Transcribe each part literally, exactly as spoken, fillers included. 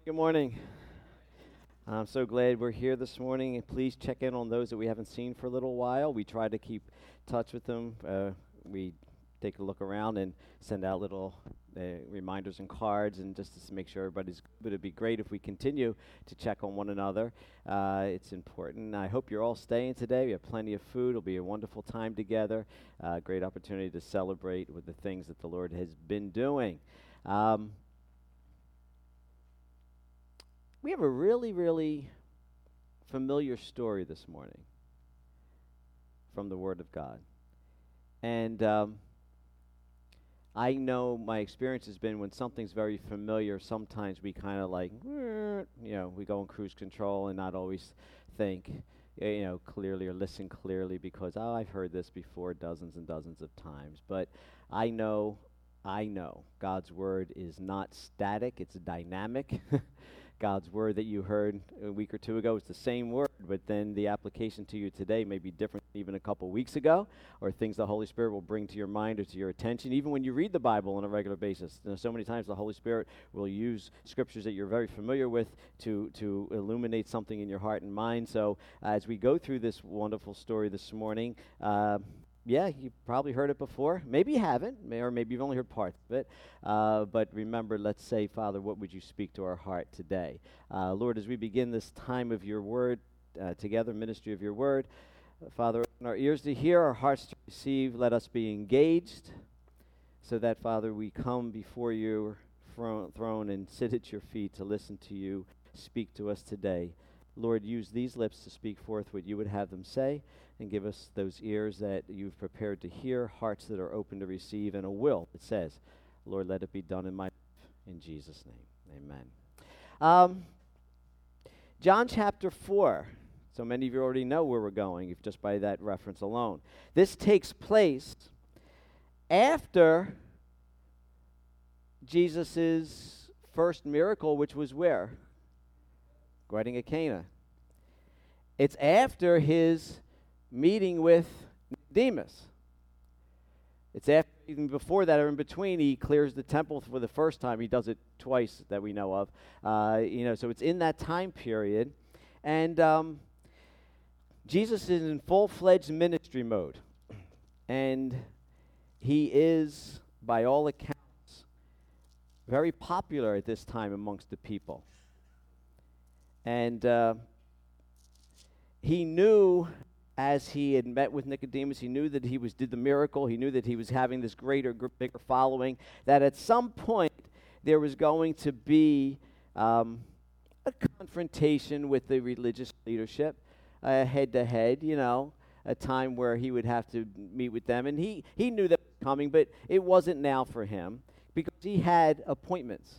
Good morning. I'm so glad we're here this morning, and please check in on those that we haven't seen for a little while. We try to keep touch with them. Uh, we take a look around and send out little uh, reminders and cards, and just to make sure everybody's good. It'd be great if we continue to check on one another. Uh, it's important. I hope you're all staying today. We have plenty of food. It'll be a wonderful time together. Uh, great opportunity to celebrate with the things that the Lord has been doing. Um, We have a really, really familiar story this morning from the Word of God. And um, I know my experience has been when something's very familiar, sometimes we kind of like, you know, we go in cruise control and not always think, you know, clearly or listen clearly because, oh, I've heard this before dozens and dozens of times. But I know, I know God's Word is not static, it's dynamic. God's word that you heard a week or two ago is the same word, but then the application to you today may be different than even a couple weeks ago, or things the Holy Spirit will bring to your mind or to your attention. Even when you read the Bible on a regular basis, you know, so many times the Holy Spirit will use scriptures that you're very familiar with to, to illuminate something in your heart and mind. So uh, as we go through this wonderful story this morning, uh, Yeah, you've probably heard it before. Maybe you haven't, may, or maybe you've only heard parts of it. Uh, but remember, let's say, Father, what would you speak to our heart today? Uh, Lord, as we begin this time of your word uh, together, ministry of your word, uh, Father, open our ears to hear, our hearts to receive. Let us be engaged so that, Father, we come before your fro- throne and sit at your feet to listen to you speak to us today. Lord, use these lips to speak forth what you would have them say, and give us those ears that you've prepared to hear, hearts that are open to receive, and a will that says, Lord, let it be done in my life. In Jesus' name, amen. Um, John chapter four. So many of you already know where we're going, if just by that reference alone. This takes place after Jesus' first miracle, which was where? Wedding at Cana. It's after his meeting with Nicodemus. It's after, even before that, or in between, he clears the temple for the first time. He does it twice that we know of. Uh, you know, so it's in that time period, and um, Jesus is in full-fledged ministry mode, and he is, by all accounts, very popular at this time amongst the people. And uh, he knew, as he had met with Nicodemus, he knew that he was did the miracle. He knew that he was having this greater, gr- bigger following. That at some point there was going to be um, a confrontation with the religious leadership, uh, head to head. You know, a time where he would have to meet with them, and he he knew that was coming, but it wasn't now for him because he had appointments.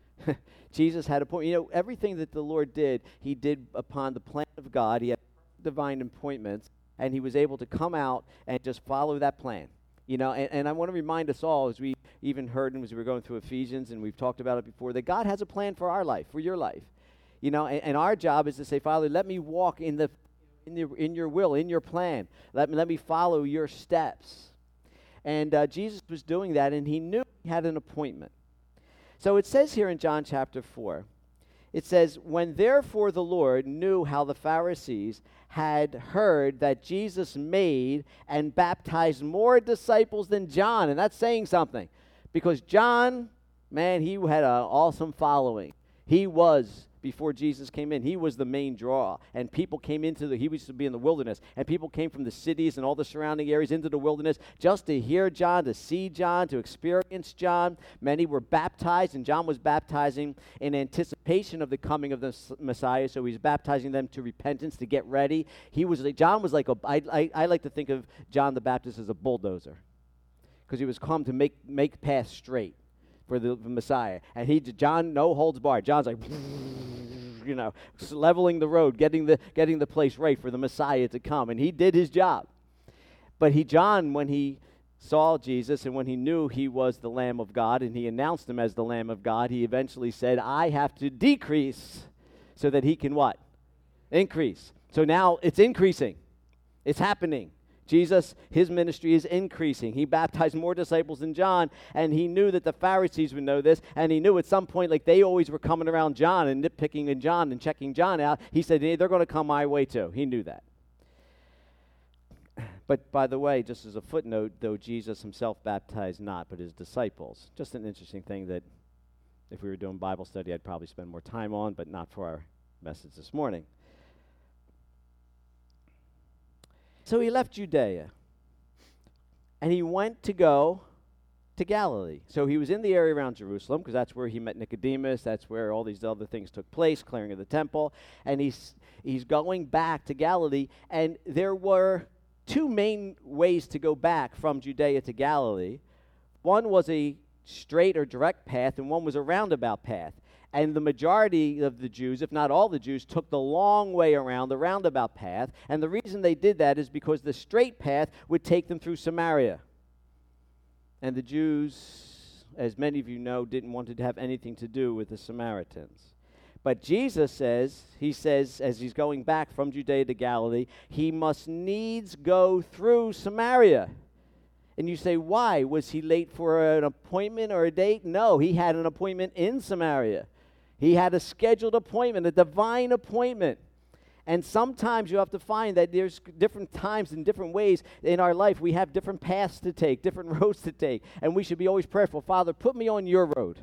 Jesus had a point. You know, everything that the Lord did, he did upon the plan of God. He had divine appointments, and he was able to come out and just follow that plan. You know, and, and I want to remind us all, as we even heard as we were going through Ephesians, and we've talked about it before, that God has a plan for our life, for your life. You know, and, and our job is to say, Father, let me walk in the in the in your will, in your plan. Let me let me follow your steps. And uh, Jesus was doing that, and he knew he had an appointment. So it says here in John chapter four, it says, when therefore the Lord knew how the Pharisees had heard that Jesus made and baptized more disciples than John, and that's saying something, because John, man, he had an awesome following. He was, before Jesus came in, he was the main draw, and people came into the, he used to be in the wilderness, and people came from the cities and all the surrounding areas into the wilderness just to hear John, to see John, to experience John. Many were baptized, and John was baptizing in anticipation of the coming of the s- Messiah, so he's baptizing them to repentance, to get ready. He was, like, John was like a, I, I, I like to think of John the Baptist as a bulldozer, because he was come to make, make paths straight for the, the Messiah. And he, John, no holds barred. John's like, you know, leveling the road, getting the getting the place right for the Messiah to come. And he did his job. But he, John, when he saw Jesus and when he knew he was the Lamb of God and he announced him as the Lamb of God, he eventually said, I have to decrease so that he can what? Increase. So now it's increasing. It's happening. Jesus, his ministry is increasing. He baptized more disciples than John, and he knew that the Pharisees would know this, and he knew at some point, like they always were coming around John and nitpicking in John and checking John out. He said, hey, they're going to come my way too. He knew that. But by the way, just as a footnote, though Jesus himself baptized not, but his disciples. Just an interesting thing that if we were doing Bible study, I'd probably spend more time on, but not for our message this morning. So he left Judea, and he went to go to Galilee. So he was in the area around Jerusalem, because that's where he met Nicodemus. That's where all these other things took place, clearing of the temple. And he's he's going back to Galilee, and there were two main ways to go back from Judea to Galilee. One was a straight or direct path, and one was a roundabout path. And the majority of the Jews, if not all the Jews, took the long way around, the roundabout path. And the reason they did that is because the straight path would take them through Samaria. And the Jews, as many of you know, didn't want to have anything to do with the Samaritans. But Jesus says, he says, as he's going back from Judea to Galilee, he must needs go through Samaria. And you say, why? Was he late for an appointment or a date? No, he had an appointment in Samaria. He had a scheduled appointment, a divine appointment. And sometimes you have to find that there's different times and different ways in our life. We have different paths to take, different roads to take. And we should be always prayerful. Father, put me on your road.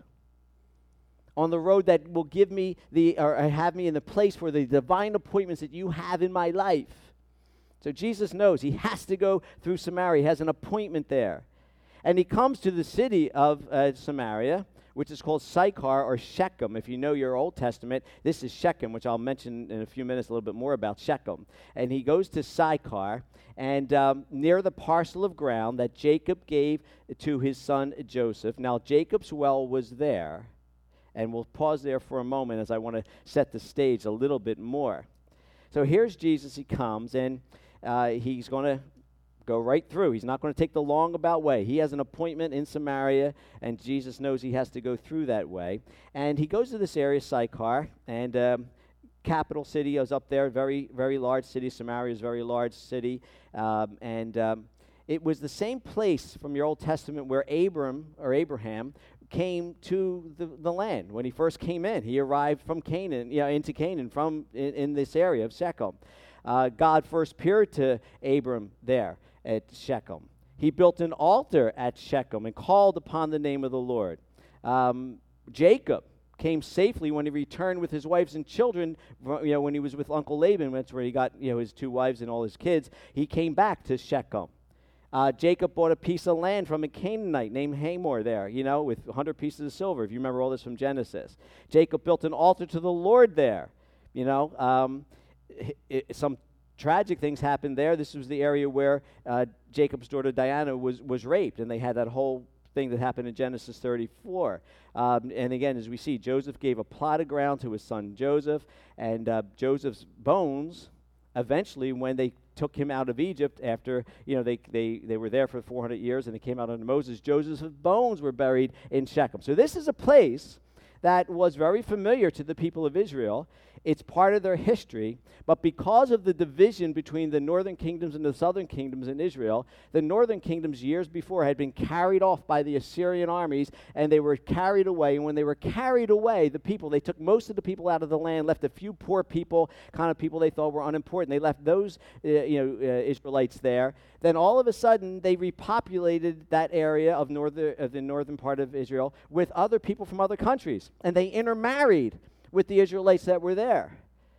On the road that will give me the, or have me in the place for the divine appointments that you have in my life. So Jesus knows he has to go through Samaria. He has an appointment there. And he comes to the city of uh, Samaria, which is called Sychar or Shechem. If you know your Old Testament, this is Shechem, which I'll mention in a few minutes a little bit more about Shechem. And he goes to Sychar, and um, near the parcel of ground that Jacob gave to his son Joseph. Now, Jacob's well was there, and we'll pause there for a moment as I want to set the stage a little bit more. So here's Jesus. He comes, and uh, he's going to go right through. He's not going to take the long about way. He has an appointment in Samaria, and Jesus knows he has to go through that way. And he goes to this area, Sychar, and um, capital city is up there, very, very large city. Samaria is a very large city. Um, and um, it was the same place from your Old Testament where Abram, or Abraham, came to the, the land. When he first came in, he arrived from Canaan, you know, into Canaan from in, in this area of Shechem. Uh, God first appeared to Abram there at Shechem. He built an altar at Shechem and called upon the name of the Lord. Um, Jacob came safely when he returned with his wives and children. You know, when he was with Uncle Laban, that's where he got, you know, his two wives and all his kids. He came back to Shechem. Uh, Jacob bought a piece of land from a Canaanite named Hamor there, you know, with one hundred pieces of silver, if you remember all this from Genesis. Jacob built an altar to the Lord there. You know, um, it, it, some tragic things happened there. This was the area where uh, Jacob's daughter Diana was, was raped, and they had that whole thing that happened in Genesis thirty-four. Um, and again, as we see, Joseph gave a plot of ground to his son Joseph, and uh, Joseph's bones, eventually, when they took him out of Egypt after, you know, they, they, they were there for four hundred years, and they came out under Moses, Joseph's bones were buried in Shechem. So this is a place that was very familiar to the people of Israel. It's part of their history, but because of the division between the northern kingdoms and the southern kingdoms in Israel, the northern kingdoms years before had been carried off by the Assyrian armies, and they were carried away. And when they were carried away, the people, they took most of the people out of the land, left a few poor people, kind of people they thought were unimportant. They left those uh, you know, uh, Israelites there. Then all of a sudden, they repopulated that area of, northern, of the northern part of Israel with other people from other countries, and they intermarried with the Israelites that were there.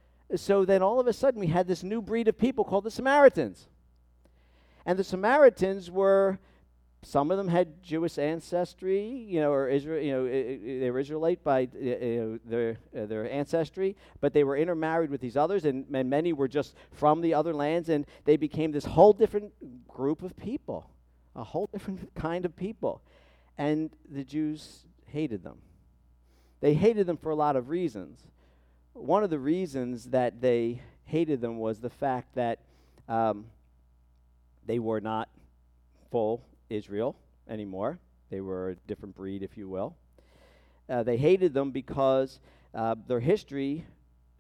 So then all of a sudden we had this new breed of people called the Samaritans. And the Samaritans were, some of them had Jewish ancestry, you know, or Israel, you know, they were Israelite by uh, their uh, their ancestry, but they were intermarried with these others, and, and many were just from the other lands, and they became this whole different group of people, a whole different kind of people. And the Jews hated them. They hated them for a lot of reasons. One of the reasons that they hated them was the fact that um, they were not full Israel anymore. They were a different breed, if you will. Uh, they hated them because uh, their history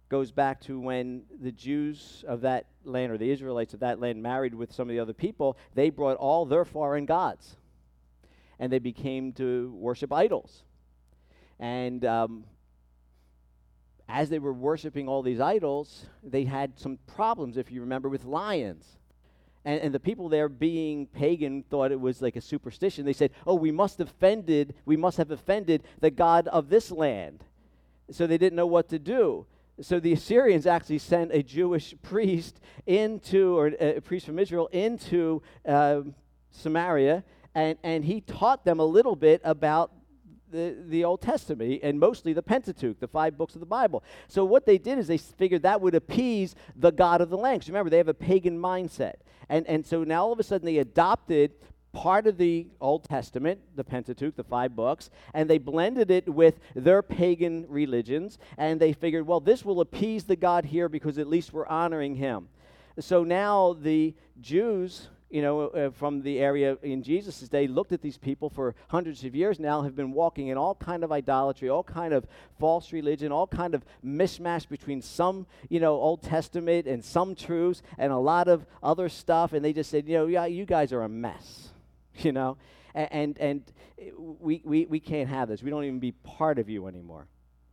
goes back to when the Jews of that land, or the Israelites of that land, married with some of the other people. They brought all their foreign gods, and they became to worship idols. And um, as they were worshiping all these idols, they had some problems, if you remember, with lions. And, and the people there, being pagan, thought it was like a superstition. They said, oh, we must have offended, we must have offended the god of this land. So they didn't know what to do. So the Assyrians actually sent a Jewish priest into, or a priest from Israel, into uh, Samaria, and, and he taught them a little bit about the, the Old Testament, and mostly the Pentateuch, the five books of the Bible. So what they did is they figured that would appease the god of the land. 'Cause remember, they have a pagan mindset. And, and so now all of a sudden they adopted part of the Old Testament, the Pentateuch, the five books, and they blended it with their pagan religions, and they figured, well, this will appease the God here because at least we're honoring him. So now the Jews, you know, uh, from the area in Jesus' day, looked at these people for hundreds of years now, have been walking in all kind of idolatry, all kind of false religion, all kind of mishmash between some, you know, Old Testament and some truths and a lot of other stuff, and they just said, you know, yeah, you guys are a mess, you know, and and, and we, we, we can't have this. We don't even be part of you anymore.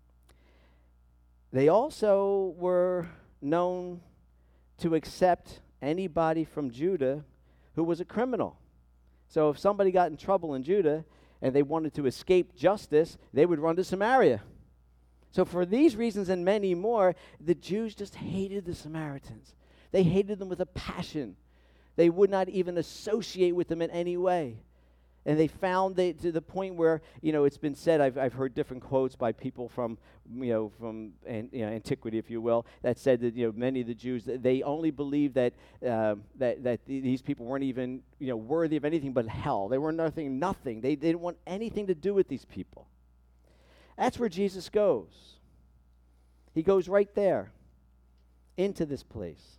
They also were known to accept anybody from Judah who was a criminal. So if somebody got in trouble in Judah and they wanted to escape justice, they would run to Samaria. So for these reasons and many more, the Jews just hated the Samaritans. They hated them with a passion. They would not even associate with them in any way. And they found they, to the point where, you know, it's been said, I've, I've heard different quotes by people from, you know, from an, you know, antiquity, if you will, that said that, you know, many of the Jews, they only believed that uh, that that th- these people weren't even, you know, worthy of anything but hell. They were nothing, nothing. They, they didn't want anything to do with these people. That's where Jesus goes. He goes right there into this place.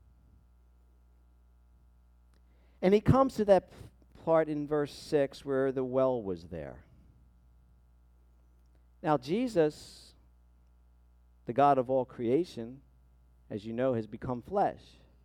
And he comes to that p- part in verse six where the well was there. Now Jesus, the God of all creation, as you know, has become flesh.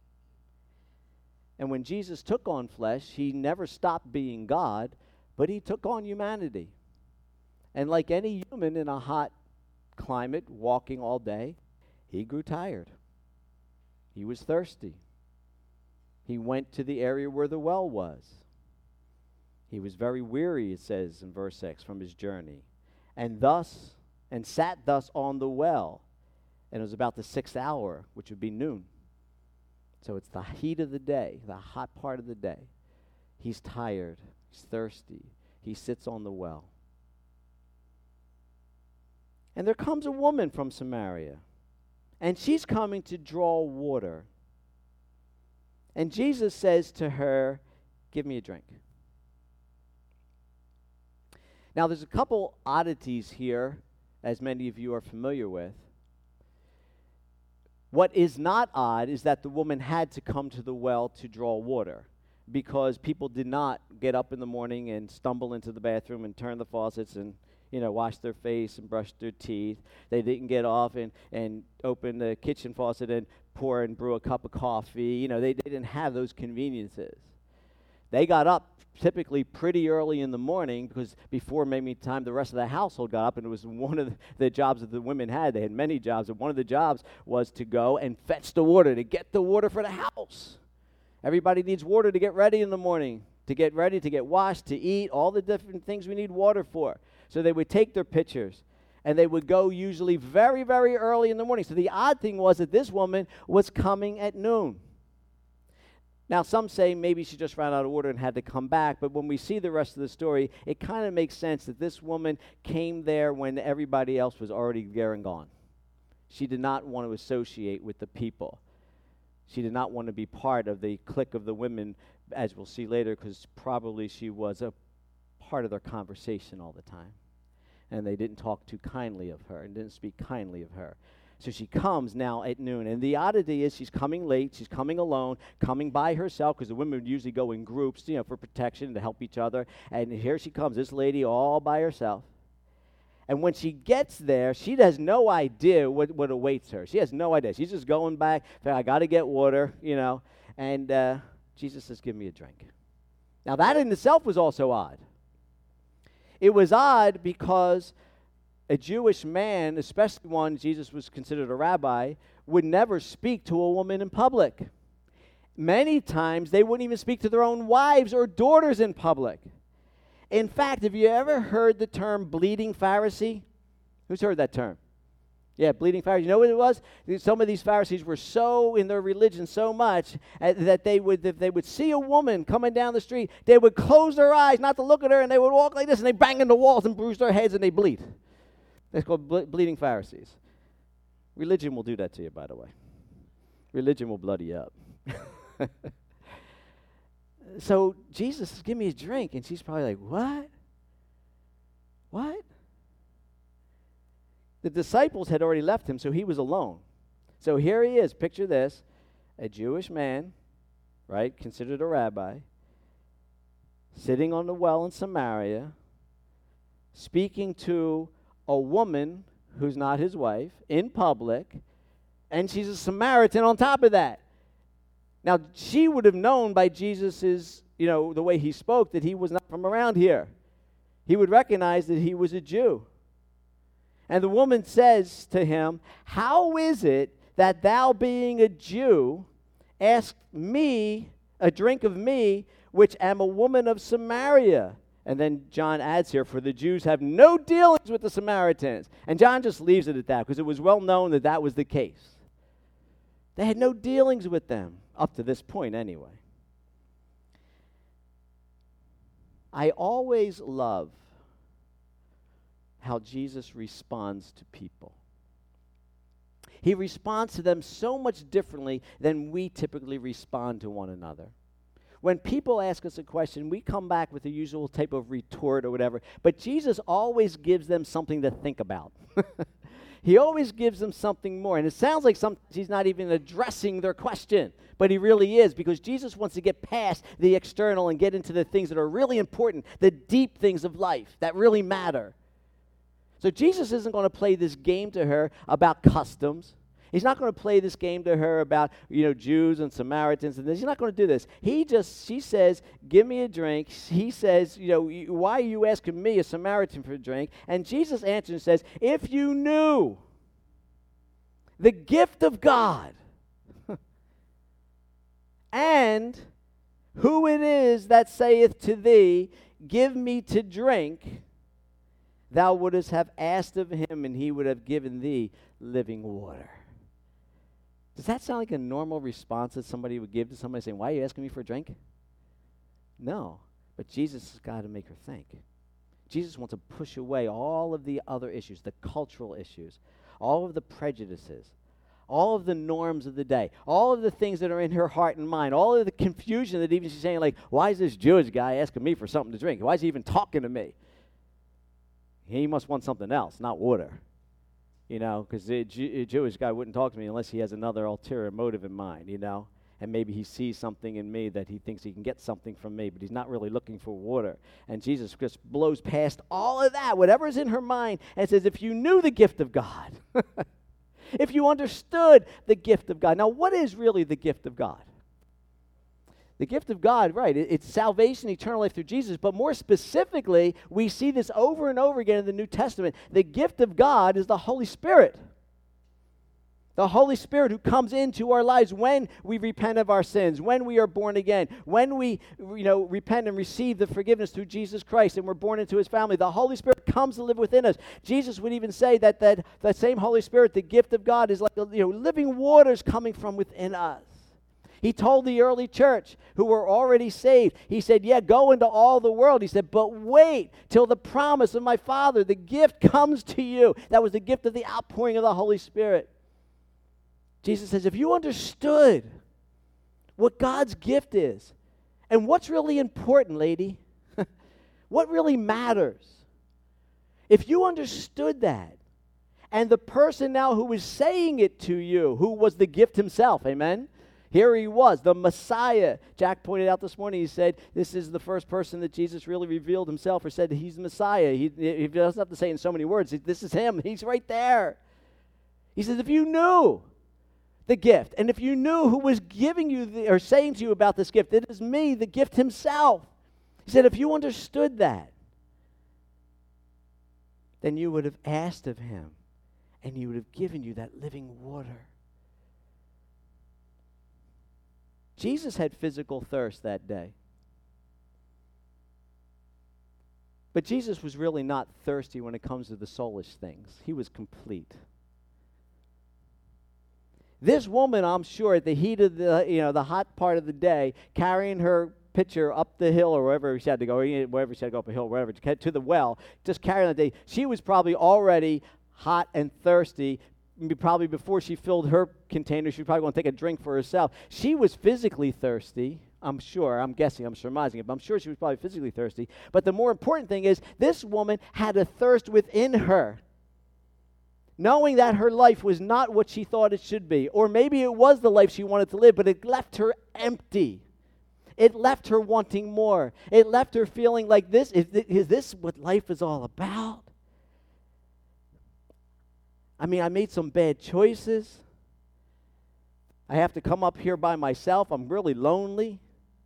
And when Jesus took on flesh, he never stopped being God, but he took on humanity. And like any human in a hot climate, walking all day, he grew tired. He was thirsty. He went to the area where the well was. He was very weary, it says in verse six, from his journey. And thus, and sat thus on the well. And it was about the sixth hour, which would be noon. So it's the heat of the day, the hot part of the day. He's tired. He's thirsty. He sits on the well. And there comes a woman from Samaria. And she's coming to draw water. And Jesus says to her, give me a drink. Now, there's a couple oddities here, as many of you are familiar with. What is not odd is that the woman had to come to the well to draw water, because people did not get up in the morning and stumble into the bathroom and turn the faucets and, you know, wash their face and brush their teeth. They didn't get off and, and open the kitchen faucet and pour and brew a cup of coffee. You know, they, they didn't have those conveniences. They got up typically pretty early in the morning, because before maybe time the rest of the household got up, and it was one of the, the jobs that the women had. They had many jobs, and one of the jobs was to go and fetch the water, to get the water for the house. Everybody needs water to get ready in the morning, to get ready, to get washed, to eat, all the different things we need water for. So they would take their pitchers, and they would go usually very, very early in the morning. So the odd thing was that this woman was coming at noon. Now, some say maybe she just ran out of water and had to come back, but when we see the rest of the story, it kind of makes sense that this woman came there when everybody else was already there and gone. She did not want to associate with the people. She did not want to be part of the clique of the women, as we'll see later, because probably she was a part of their conversation all the time. And they didn't talk too kindly of her and didn't speak kindly of her. So she comes now at noon. And the oddity is she's coming late, she's coming alone, coming by herself, because the women would usually go in groups, you know, for protection, to help each other. And here she comes, this lady all by herself. And when she gets there, she has no idea what, what awaits her. She has no idea. She's just going back. I got to get water, you know. And uh, Jesus says, give me a drink. Now, that in itself was also odd. It was odd because a Jewish man, especially one Jesus was considered a rabbi, would never speak to a woman in public. Many times, they wouldn't even speak to their own wives or daughters in public. In fact, have you ever heard the term bleeding Pharisee? Who's heard that term? Yeah, bleeding Pharisee. You know what it was? Some of these Pharisees were so in their religion so much uh, that they would, if they would see a woman coming down the street, they would close their eyes not to look at her, and they would walk like this, and they bang into walls and bruise their heads, and they bleed. That's called ble- bleeding Pharisees. Religion will do that to you, by the way. Religion will bloody you up. So Jesus says, give me a drink. And she's probably like, what? What? The disciples had already left him, so he was alone. So here he is. Picture this. A Jewish man, right, considered a rabbi, sitting on the well in Samaria, speaking to a woman who's not his wife in public, and she's a Samaritan on top of that. Now, she would have known by Jesus's, you know, the way he spoke, that he was not from around here. He would recognize that he was a Jew. And the woman says to him, how is it that thou, being a Jew, ask me a drink of me, which am a woman of Samaria? And then John adds here, for the Jews have no dealings with the Samaritans. And John just leaves it at that, because it was well known that that was the case. They had no dealings with them. Up to this point, anyway. I always love how Jesus responds to people. He responds to them so much differently than we typically respond to one another. When people ask us a question, we come back with the usual type of retort or whatever, but Jesus always gives them something to think about. He always gives them something more. And it sounds like sometimes he's not even addressing their question, but he really is, because Jesus wants to get past the external and get into the things that are really important, the deep things of life that really matter. So Jesus isn't going to play this game to her about customs. He's not going to play this game to her about, you know, Jews and Samaritans and this. He's not going to do this. He just, she says, give me a drink. He says, you know, why are you asking me, a Samaritan, for a drink? And Jesus answers and says, if you knew the gift of God and who it is that saith to thee, give me to drink, thou wouldest have asked of him, and he would have given thee living water. Does that sound like a normal response that somebody would give to somebody saying, why are you asking me for a drink? No, but Jesus has got to make her think. Jesus wants to push away all of the other issues, the cultural issues, all of the prejudices, all of the norms of the day, all of the things that are in her heart and mind, all of the confusion that even she's saying, like, why is this Jewish guy asking me for something to drink? Why is he even talking to me? He must want something else, not water. You know, because a, Jew- a Jewish guy wouldn't talk to me unless he has another ulterior motive in mind, you know. And maybe he sees something in me that he thinks he can get something from me, but he's not really looking for water. And Jesus just blows past all of that, whatever's in her mind, and says, if you knew the gift of God, if you understood the gift of God. Now, what is really the gift of God? The gift of God, right, it, it's salvation, eternal life through Jesus, but more specifically, we see this over and over again in the New Testament. The gift of God is the Holy Spirit. The Holy Spirit who comes into our lives when we repent of our sins, when we are born again, when we, you know, repent and receive the forgiveness through Jesus Christ and we're born into his family. The Holy Spirit comes to live within us. Jesus would even say that that, that same Holy Spirit, the gift of God, is like, you know, living waters coming from within us. He told the early church who were already saved, he said, yeah, go into all the world. He said, but wait till the promise of my Father, the gift comes to you. That was the gift of the outpouring of the Holy Spirit. Jesus says, if you understood what God's gift is, and what's really important, lady, what really matters, if you understood that, and the person now who was saying it to you, who was the gift himself, amen? Here he was, the Messiah. Jack pointed out this morning, he said, this is the first person that Jesus really revealed himself or said that he's the Messiah. He, he doesn't have to say in so many words, this is him. He's right there. He says, if you knew the gift, and if you knew who was giving you the, or saying to you about this gift, it is me, the gift himself. He said, if you understood that, then you would have asked of him, and he would have given you that living water. Jesus had physical thirst that day. But Jesus was really not thirsty when it comes to the soulish things. He was complete. This woman, I'm sure, at the heat of the, you know, the hot part of the day, carrying her pitcher up the hill or wherever she had to go, wherever she had to go up a hill, wherever, to get to the well, just carrying the day, she was probably already hot and thirsty. Probably before she filled her container, she was probably going to take a drink for herself. She was physically thirsty, I'm sure. I'm guessing, I'm surmising it, but I'm sure she was probably physically thirsty. But the more important thing is, this woman had a thirst within her, knowing that her life was not what she thought it should be. Or maybe it was the life she wanted to live, but it left her empty. It left her wanting more. It left her feeling like this, is, is this what life is all about? I mean, I made some bad choices. I have to come up here by myself. I'm really lonely.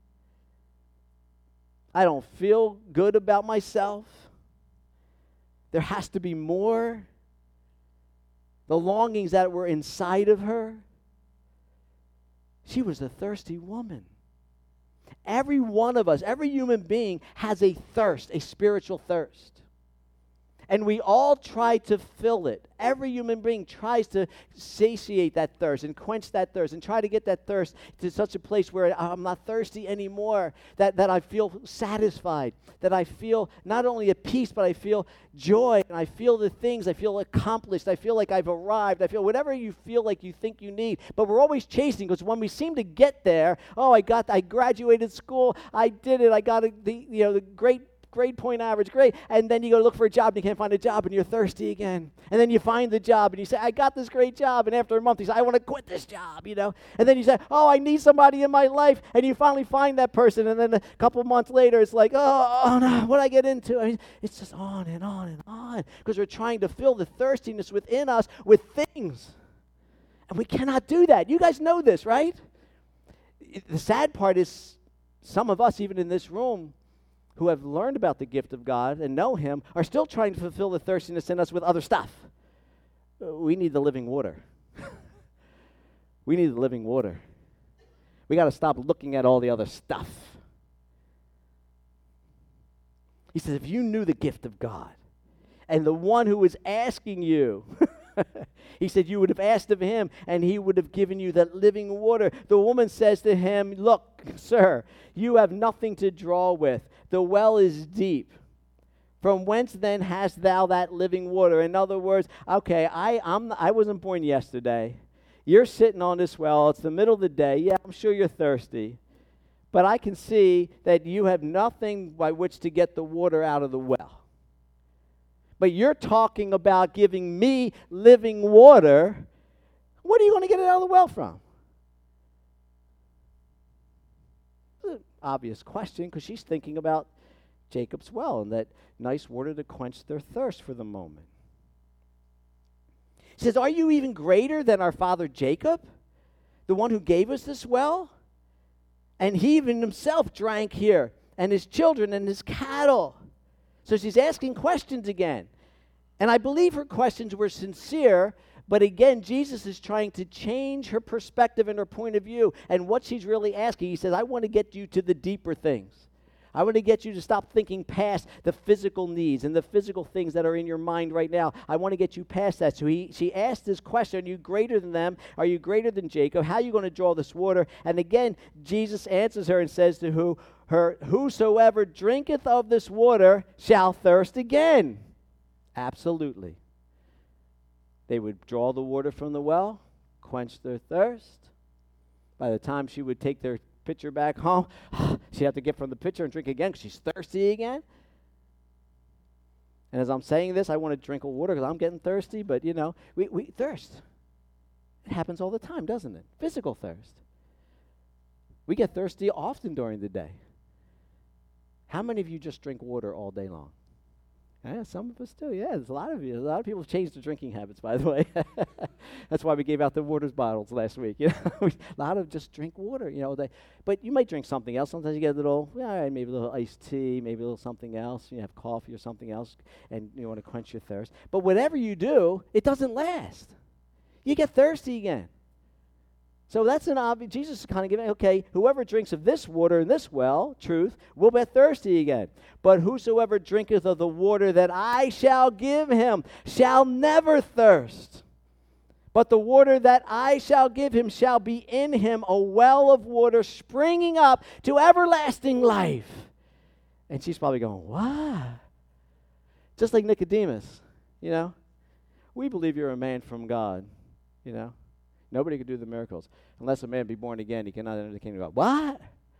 I don't feel good about myself. There has to be more. The longings that were inside of her. She was a thirsty woman. Every one of us, every human being has a thirst, a spiritual thirst. And we all try to fill it. Every human being tries to satiate that thirst and quench that thirst and try to get that thirst to such a place where I'm not thirsty anymore, that, that I feel satisfied, that I feel not only at peace, but I feel joy, and I feel the things, I feel accomplished, I feel like I've arrived, I feel whatever you feel like you think you need. But we're always chasing, because when we seem to get there, oh, I got, I graduated school, I did it, I got a, the, you know, the great grade point average, great. And then you go to look for a job and you can't find a job and you're thirsty again. And then you find the job and you say, I got this great job. And after a month you say, I want to quit this job, you know. And then you say, oh, I need somebody in my life. And you finally find that person. And then a couple months later it's like, oh, oh no, what did I get into? I mean, it's just on and on and on. Because we're trying to fill the thirstiness within us with things. And we cannot do that. You guys know this, right? The sad part is some of us, even in this room, who have learned about the gift of God and know him, are still trying to fulfill the thirstiness in us with other stuff. We need the living water. We need the living water. We got to stop looking at all the other stuff. He says, if you knew the gift of God and the one who was asking you, he said, you would have asked of him and he would have given you that living water. The woman says to him, look, sir, you have nothing to draw with. The well is deep. From whence then hast thou that living water? In other words, okay, I I'm, I wasn't born yesterday. You're sitting on this well. It's the middle of the day. Yeah, I'm sure you're thirsty. But I can see that you have nothing by which to get the water out of the well. But you're talking about giving me living water. What are you going to get it out of the well from? Obvious question, because she's thinking about Jacob's well and that nice water to quench their thirst for the moment. He says, are you even greater than our father Jacob, the one who gave us this well? And he even himself drank here, and his children and his cattle. So she's asking questions again. And I believe her questions were sincere, but again, Jesus is trying to change her perspective and her point of view. And what she's really asking, he says, I want to get you to the deeper things. I want to get you to stop thinking past the physical needs and the physical things that are in your mind right now. I want to get you past that. So he, she asked this question, are you greater than them? Are you greater than Jacob? How are you going to draw this water? And again, Jesus answers her and says to who, her, whosoever drinketh of this water shall thirst again. Absolutely. They would draw the water from the well, quench their thirst. By the time she would take their pitcher back home, she'd have to get from the pitcher and drink again because she's thirsty again. And as I'm saying this, I want to drink a water because I'm getting thirsty, but, you know, we, we thirst. It happens all the time, doesn't it? Physical thirst. We get thirsty often during the day. How many of you just drink water all day long? Yeah, some of us do. Yeah, there's a lot of you. A lot of people have changed their drinking habits, by the way. That's why we gave out the water bottles last week. You know, a lot of just drink water. You know, they, but you might drink something else. Sometimes you get a little, yeah, maybe a little iced tea, maybe a little something else. You have coffee or something else, and you want to quench your thirst. But whatever you do, it doesn't last. You get thirsty again. So that's an obvious, Jesus is kind of giving, okay, whoever drinks of this water in this well, truth, will be thirsty again. But whosoever drinketh of the water that I shall give him shall never thirst. But the water that I shall give him shall be in him a well of water springing up to everlasting life. And she's probably going, what? Just like Nicodemus, you know. We believe you're a man from God, you know. Nobody could do the miracles. Unless a man be born again, he cannot enter the kingdom of God. What?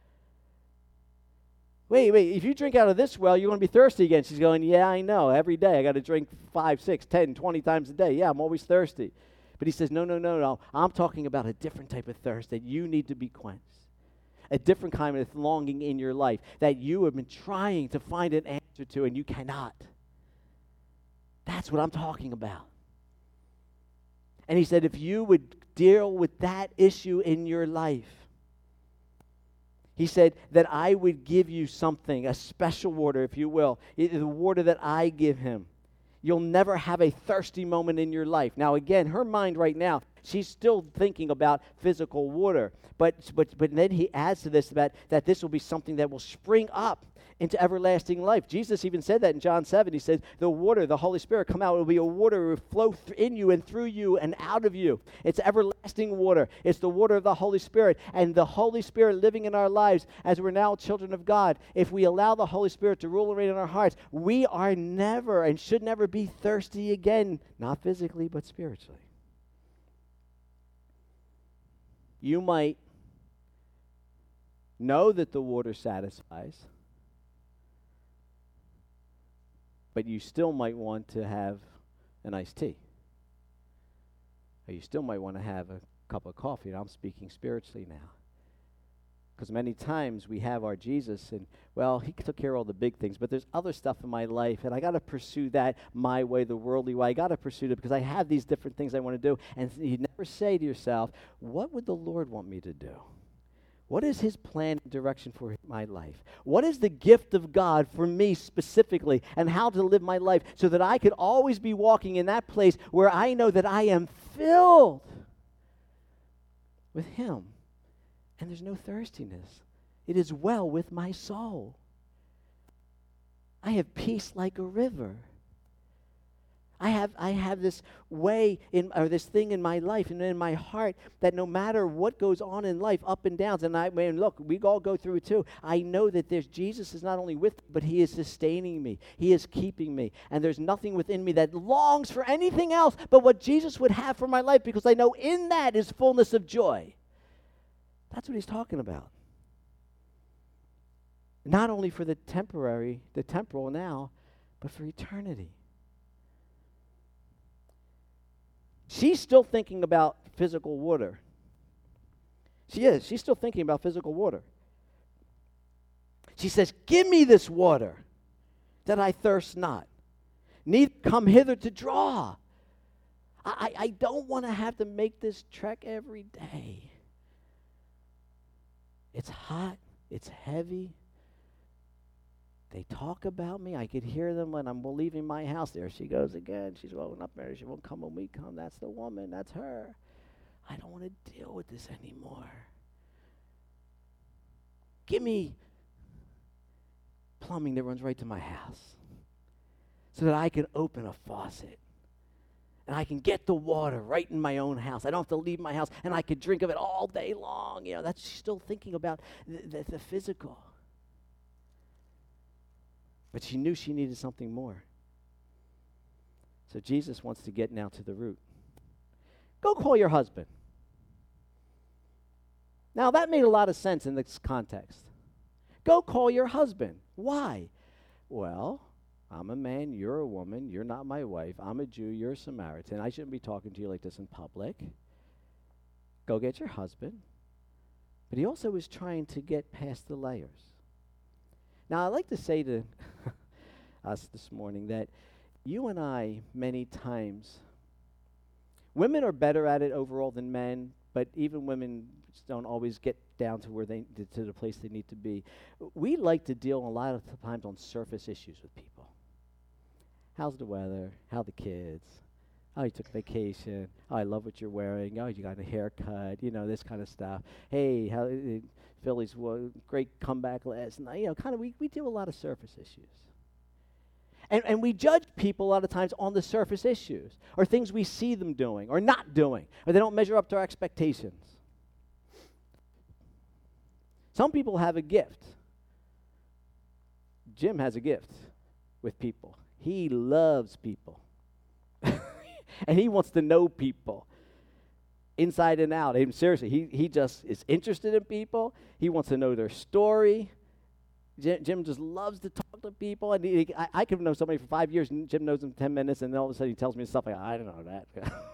Wait, wait, if you drink out of this well, you're going to be thirsty again. She's going, yeah, I know. Every day I got to drink five, six, ten, twenty times a day. Yeah, I'm always thirsty. But he says, no, no, no, no. I'm talking about a different type of thirst that you need to be quenched. A different kind of longing in your life that you have been trying to find an answer to and you cannot. That's what I'm talking about. And he said, if you would deal with that issue in your life, he said that I would give you something, a special water, if you will, it, the water that I give him. You'll never have a thirsty moment in your life. Now, again, her mind right now, she's still thinking about physical water. But but but then he adds to this that, that this will be something that will spring up into everlasting life. Jesus even said that in John seven. He said, the water, the Holy Spirit come out. It will be a water that will flow th- in you and through you and out of you. It's everlasting water. It's the water of the Holy Spirit. And the Holy Spirit living in our lives as we're now children of God, if we allow the Holy Spirit to rule and reign in our hearts, we are never and should never be thirsty again, not physically but spiritually. You might know that the water satisfies, but you still might want to have an iced tea. Or you still might want to have a cup of coffee. And I'm speaking spiritually now. Because many times we have our Jesus and, well, he took care of all the big things, but there's other stuff in my life, and I got to pursue that my way, the worldly way. I got to pursue it because I have these different things I want to do. And you never say to yourself, what would the Lord want me to do? What is his plan and direction for my life? What is the gift of God for me specifically and how to live my life so that I could always be walking in that place where I know that I am filled with him and there's no thirstiness. It is well with my soul. I have peace like a river. I have I have this way in or this thing in my life and in my heart that no matter what goes on in life, up and downs, and I mean, look, we all go through it too. I know that there's Jesus is not only with me, but he is sustaining me. He is keeping me. And there's nothing within me that longs for anything else but what Jesus would have for my life, because I know in that is fullness of joy. That's what he's talking about. Not only for the temporary, the temporal now, but for eternity. She's still thinking about physical water. She is. She's still thinking about physical water. She says, give me this water that I thirst not. Neither come hither to draw. I, I, I don't want to have to make this trek every day. It's hot. It's heavy. They talk about me. I could hear them when I'm leaving my house. There she goes again. She's rolling up there. She won't come when we come. That's the woman. That's her. I don't want to deal with this anymore. Give me plumbing that runs right to my house so that I can open a faucet and I can get the water right in my own house. I don't have to leave my house, and I could drink of it all day long. You know, that's she's still thinking about the, the, the physical. But she knew she needed something more. So Jesus wants to get now to the root. Go call your husband. Now, that made a lot of sense in this context. Go call your husband. Why? Well, I'm a man, you're a woman, you're not my wife, I'm a Jew, you're a Samaritan. I shouldn't be talking to you like this in public. Go get your husband. But he also was trying to get past the layers. Now, I'd like to say to us this morning that you and I, many times, women are better at it overall than men, but even women don't always get down to where they to the place they need to be. We like to deal a lot of times on surface issues with people. How's the weather? How are the kids? Oh, you took vacation. Oh, I love what you're wearing. Oh, you got a haircut. You know, this kind of stuff. Hey, how uh, Phillies well, great comeback last night. You know, kind of we we deal a lot of surface issues. And and we judge people a lot of times on the surface issues, or things we see them doing or not doing, or they don't measure up to our expectations. Some people have a gift. Jim has a gift with people. He loves people. And he wants to know people inside and out. And seriously, he, he just is interested in people. He wants to know their story. Jim, Jim just loves to talk to people. And he, I, I could know somebody for five years, and Jim knows them ten minutes, and then all of a sudden he tells me stuff like, I don't know that.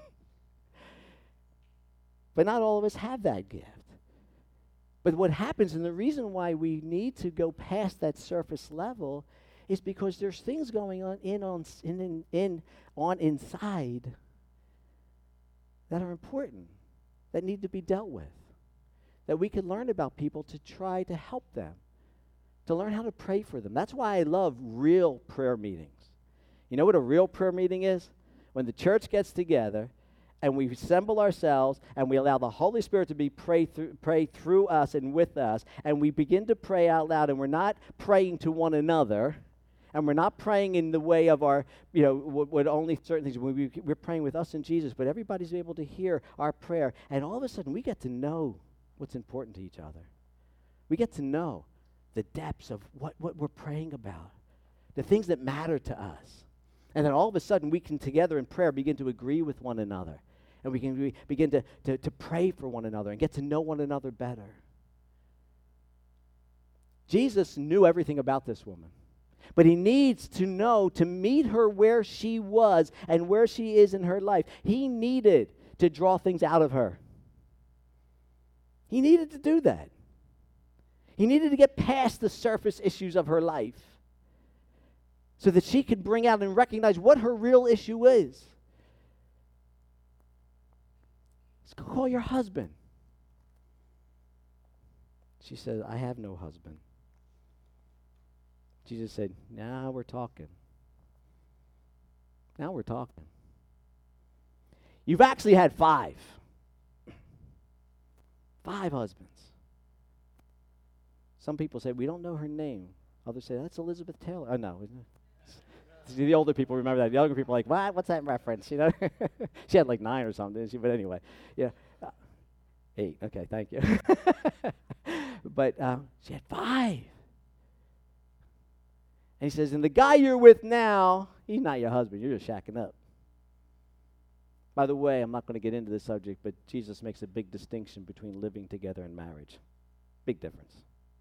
But not all of us have that gift. But what happens, and the reason why we need to go past that surface level, is because there's things going on in on in, in, in on inside that are important, that need to be dealt with, that we can learn about people to try to help them, to learn how to pray for them. That's why I love real prayer meetings. You know what a real prayer meeting is? When the church gets together and we assemble ourselves and we allow the Holy Spirit to be pray through, pray through us and with us, and we begin to pray out loud, and we're not praying to one another, and we're not praying in the way of our, you know, what, what only certain things. We, we, we're praying with us and Jesus, but everybody's able to hear our prayer. And all of a sudden, we get to know what's important to each other. We get to know the depths of what, what we're praying about, the things that matter to us. And then all of a sudden, we can together in prayer begin to agree with one another. And we can be, begin to, to, to pray for one another and get to know one another better. Jesus knew everything about this woman. But he needs to know, to meet her where she was and where she is in her life. He needed to draw things out of her. He needed to do that. He needed to get past the surface issues of her life so that she could bring out and recognize what her real issue is. Let's go call your husband. She said, I have no husband. Jesus said, now we're talking. Now we're talking. You've actually had five. Five husbands. Some people say, we don't know her name. Others say, that's Elizabeth Taylor. Oh, no. The older people remember that. The younger people are like, what? What's that reference? You know, she had like nine or something, didn't she? But anyway, yeah. Uh, eight. Okay, thank you. But uh, she had five. And he says, and the guy you're with now, he's not your husband. You're just shacking up. By the way, I'm not going to get into this subject, but Jesus makes a big distinction between living together and marriage. Big difference.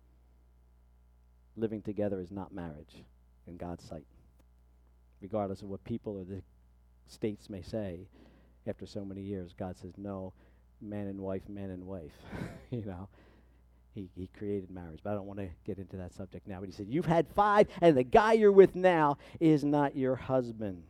Living together is not marriage in God's sight. Regardless of what people or the states may say, after so many years, God says, no, man and wife, man and wife. You know, he, he created marriage. But I don't want to get into that subject now. But he said, you've had five, and the guy you're with now is not your husband.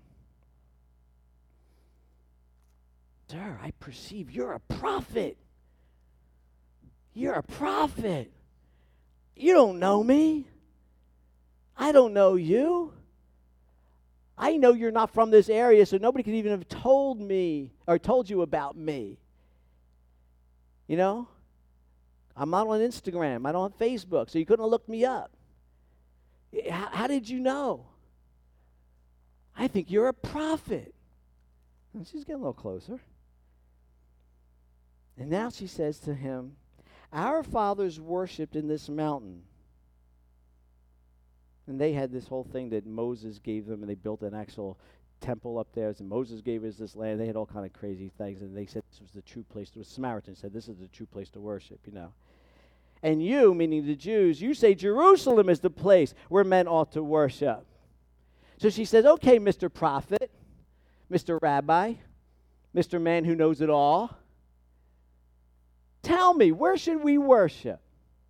Sir, I perceive you're a prophet. You're a prophet. You don't know me. I don't know you. I know you're not from this area, so nobody could even have told me or told you about me. You know? I'm not on Instagram. I don't have Facebook, so you couldn't have looked me up. How, how did you know? I think you're a prophet. And she's getting a little closer. And now she says to him, our fathers worshipped in this mountain. And they had this whole thing that Moses gave them, and they built an actual temple up there. And Moses gave us this land. They had all kind of crazy things, and they said this was the true place. The Samaritans said this is the true place to worship, you know. And you, meaning the Jews, you say Jerusalem is the place where men ought to worship. So she says, okay, Mister Prophet, Mister Rabbi, Mister Man who knows it all, tell tell me, where should we worship?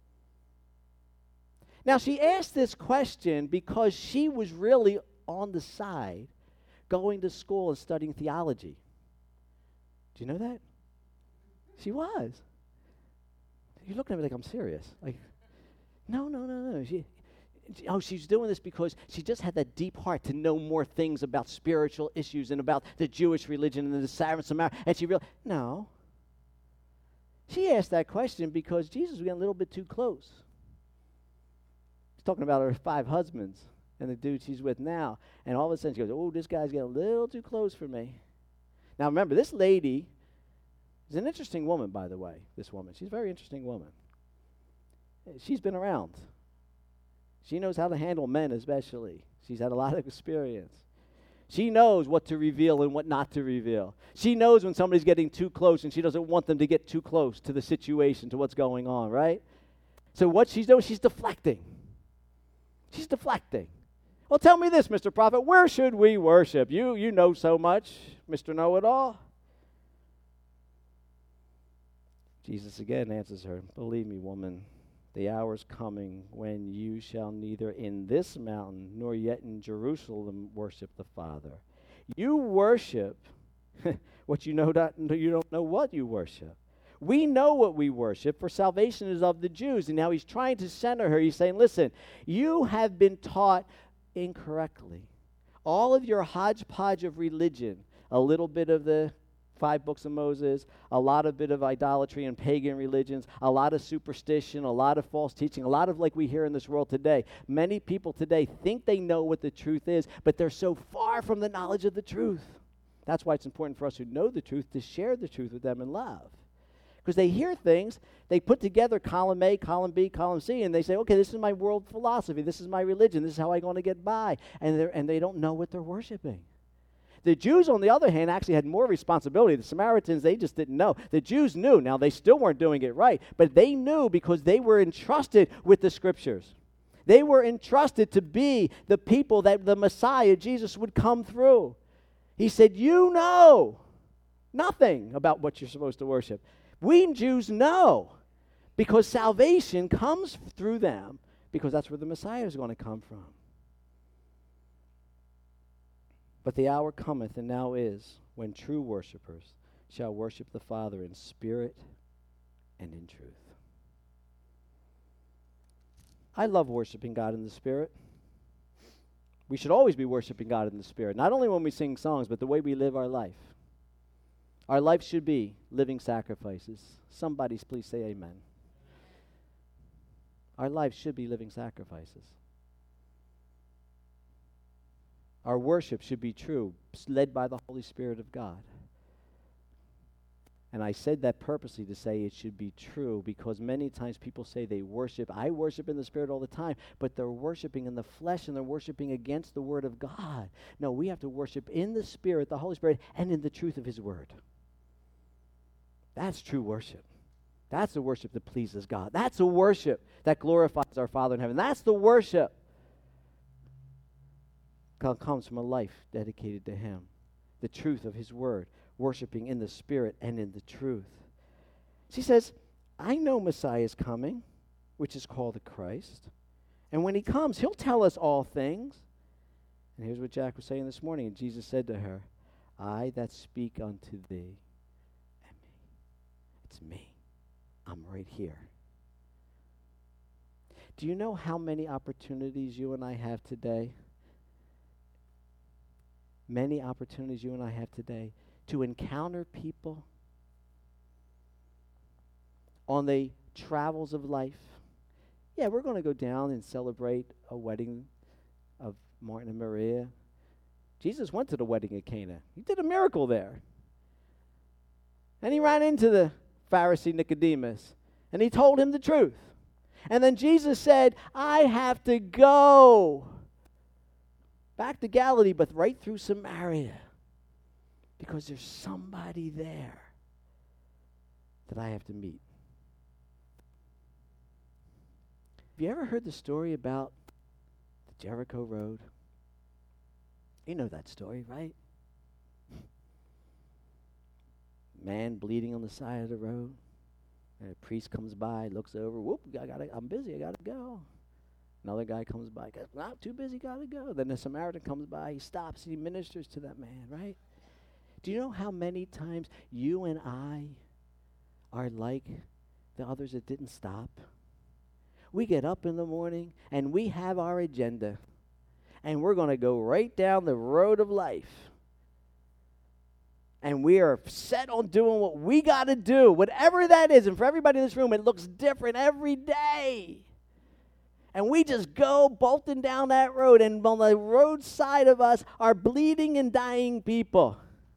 Now, she asked this question because she was really on the side going to school and studying theology. Do you know that? She was. You're looking at me like I'm serious. Like, no, no, no, no. She, oh, she's doing this because she just had that deep heart to know more things about spiritual issues and about the Jewish religion and the Samaritan. And she realized, no. She asked that question because Jesus was getting a little bit too close. She's talking about her five husbands and the dude she's with now. And all of a sudden she goes, oh, this guy's getting a little too close for me. Now remember, this lady is an interesting woman, by the way, this woman. She's a very interesting woman. She's been around. She knows how to handle men especially. She's had a lot of experience. She knows what to reveal and what not to reveal. She knows when somebody's getting too close and she doesn't want them to get too close to the situation, to what's going on, right? So what she's doing, she's deflecting. She's deflecting. Well, tell me this, Mister Prophet, where should we worship? You, you know so much, Mister Know-it-all. Jesus again answers her, believe me, woman, the hour is coming when you shall neither in this mountain nor yet in Jerusalem worship the Father. You worship what you know not, you don't know what you worship. We know what we worship, for salvation is of the Jews. And now he's trying to center her. He's saying, listen, you have been taught incorrectly. All of your hodgepodge of religion, a little bit of the five books of Moses, a lot of bit of idolatry and pagan religions, a lot of superstition, a lot of false teaching, a lot of like we hear in this world today. Many people today think they know what the truth is, but they're so far from the knowledge of the truth. That's why it's important for us who know the truth to share the truth with them in love. Because they hear things, they put together column A, column B, column C, and they say, okay, this is my world philosophy, this is my religion, this is how I'm going to get by, and, and they don't know what they're worshiping. The Jews, on the other hand, actually had more responsibility. The Samaritans, they just didn't know. The Jews knew. Now, they still weren't doing it right, but they knew because they were entrusted with the Scriptures. They were entrusted to be the people that the Messiah, Jesus, would come through. He said, you know nothing about what you're supposed to worship. We Jews know because salvation comes through them because that's where the Messiah is going to come from. But the hour cometh, and now is, when true worshipers shall worship the Father in spirit and in truth. I love worshiping God in the Spirit. We should always be worshiping God in the Spirit, not only when we sing songs, but the way we live our life. Our life should be living sacrifices. Somebody please say amen. Our life should be living sacrifices. Our worship should be true, led by the Holy Spirit of God. And I said that purposely to say it should be true because many times people say they worship. I worship in the Spirit all the time, but they're worshiping in the flesh and they're worshiping against the Word of God. No, we have to worship in the Spirit, the Holy Spirit, and in the truth of His Word. That's true worship. That's the worship that pleases God. That's the worship that glorifies our Father in heaven. That's the worship that comes from a life dedicated to Him. The truth of His Word. Worshiping in the Spirit and in the truth. She says, I know Messiah is coming, which is called the Christ. And when He comes, He'll tell us all things. And here's what Jack was saying this morning. And Jesus said to her, I that speak unto thee am me. It's me. I'm right here. Do you know how many opportunities you and I have today? Many opportunities you and I have today to encounter people on the travels of life. Yeah, we're going to go down and celebrate a wedding of Martin and Maria. Jesus went to the wedding at Cana. He did a miracle there. And he ran into the Pharisee Nicodemus, and he told him the truth. And then Jesus said, I have to go back to Galilee, but right through Samaria. Because there's somebody there that I have to meet. Have you ever heard the story about the Jericho Road? You know that story, right? Man bleeding on the side of the road. And a priest comes by, looks over, whoop, I gotta, I'm busy, I gotta go. Another guy comes by, goes, not too busy, gotta go. Then the Samaritan comes by, he stops, he ministers to that man, right? Do you know how many times you and I are like the others that didn't stop? We get up in the morning and we have our agenda, and we're going to go right down the road of life. And we are set on doing what we got to do, whatever that is. And for everybody in this room, it looks different every day. And we just go bolting down that road, and on the roadside of us are bleeding and dying people.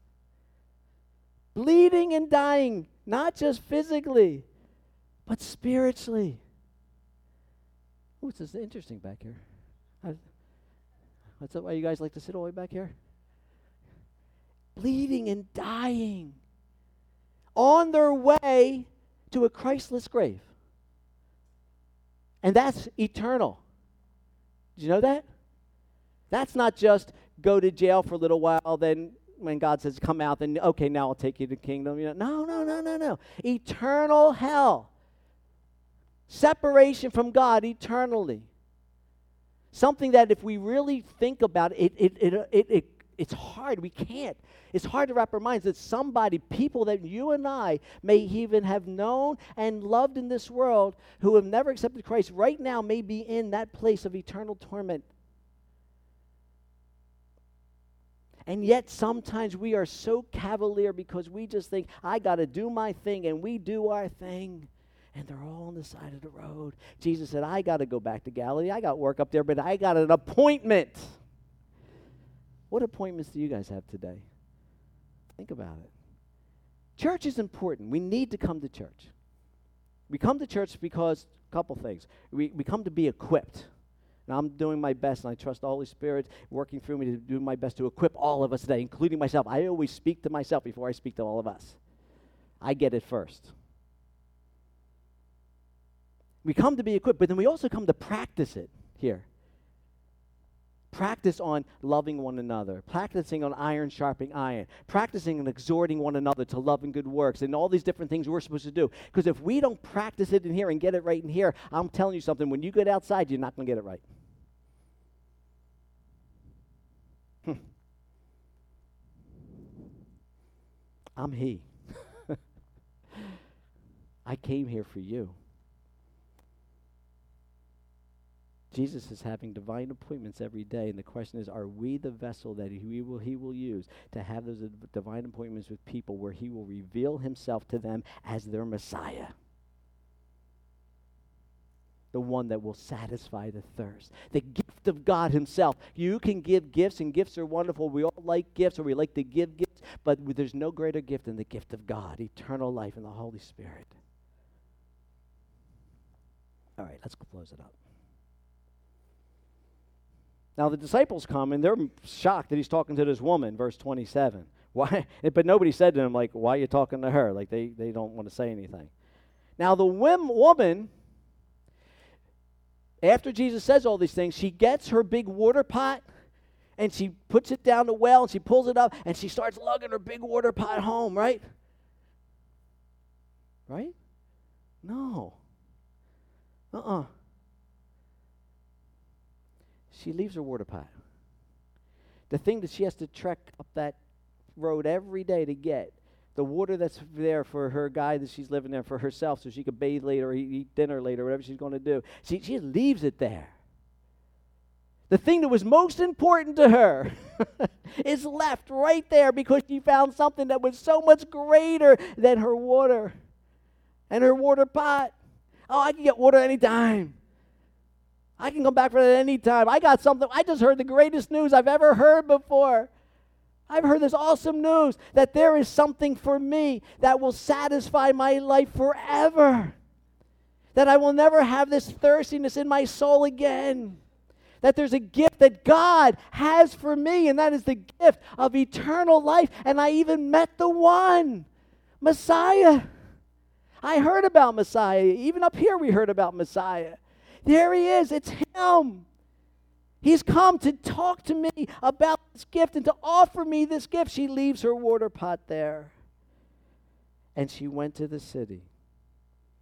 Bleeding and dying, not just physically, but spiritually. Ooh, this is interesting back here. I, what's up? Why you guys like to sit all the way back here? Bleeding and dying, on their way to a Christless grave. And that's eternal. Did you know that? That's not just go to jail for a little while, then when God says come out, then okay, now I'll take you to the kingdom. You know, no, no, no, no, no. Eternal hell. Separation from God eternally. Something that if we really think about it, it, it, it, it, it it's hard. We can't. It's hard to wrap our minds that somebody, people that you and I may even have known and loved in this world who have never accepted Christ right now may be in that place of eternal torment. And yet sometimes we are so cavalier because we just think, I got to do my thing, and we do our thing. And they're all on the side of the road. Jesus said, I got to go back to Galilee. I got work up there, but I got an appointment. What appointments do you guys have today? Think about it. Church is important. We need to come to church. We come to church because, a couple things. We, we come to be equipped. And I'm doing my best, and I trust the Holy Spirit working through me to do my best to equip all of us today, including myself. I always speak to myself before I speak to all of us. I get it first. We come to be equipped, but then we also come to practice it here. Practice on loving one another, practicing on iron sharpening iron, practicing and exhorting one another to love and good works, and all these different things we're supposed to do. Because if we don't practice it in here and get it right in here, I'm telling you something, when you get outside, you're not going to get it right. Hmm. I'm He. I came here for you. Jesus is having divine appointments every day, and the question is, are we the vessel that he will, he will use to have those divine appointments with people where he will reveal himself to them as their Messiah? The one that will satisfy the thirst. The gift of God himself. You can give gifts, and gifts are wonderful. We all like gifts, or we like to give gifts, but there's no greater gift than the gift of God, eternal life in the Holy Spirit. All right, let's close it up. Now the disciples come, and they're shocked that he's talking to this woman, verse twenty-seven. Why? But nobody said to him, like, why are you talking to her? Like, they, they don't want to say anything. Now the whim woman, after Jesus says all these things, she gets her big water pot, and she puts it down the well, and she pulls it up, and she starts lugging her big water pot home, right? Right? No. Uh-uh. She leaves her water pot. The thing that she has to trek up that road every day to get, the water that's there for her guy that she's living there for herself so she could bathe later or eat dinner later, whatever she's going to do. She, she leaves it there. The thing that was most important to her is left right there because she found something that was so much greater than her water and her water pot. Oh, I can get water anytime. I can come back for that any time. I got something. I just heard the greatest news I've ever heard before. I've heard this awesome news that there is something for me that will satisfy my life forever. That I will never have this thirstiness in my soul again. That there's a gift that God has for me, and that is the gift of eternal life. And I even met the one, Messiah. I heard about Messiah. Even up here we heard about Messiah. There he is. It's him. He's come to talk to me about this gift and to offer me this gift. She leaves her water pot there. And she went to the city.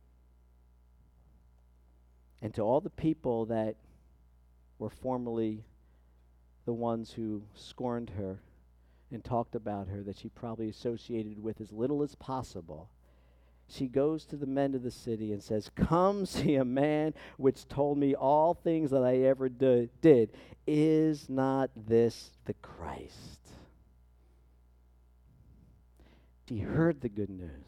And to all the people that were formerly the ones who scorned her and talked about her, that she probably associated with as little as possible, she goes to the men of the city and says, "Come see a man which told me all things that I ever do, did. Is not this the Christ?" She heard the good news.